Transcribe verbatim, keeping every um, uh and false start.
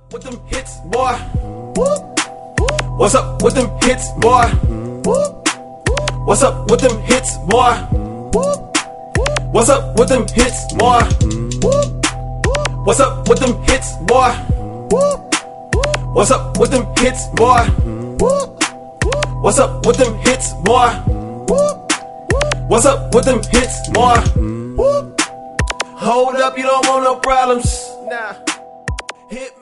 with them hits, boy? What's up with them hits, boy? What's up with them hits, boy? What's up with them hits, boy? What's up with them hits, boy? What's up with them hits, boy? What's up with them hits, boy? What's up with them hits, boy? Hold up, you don't want no problems. Nah. Hit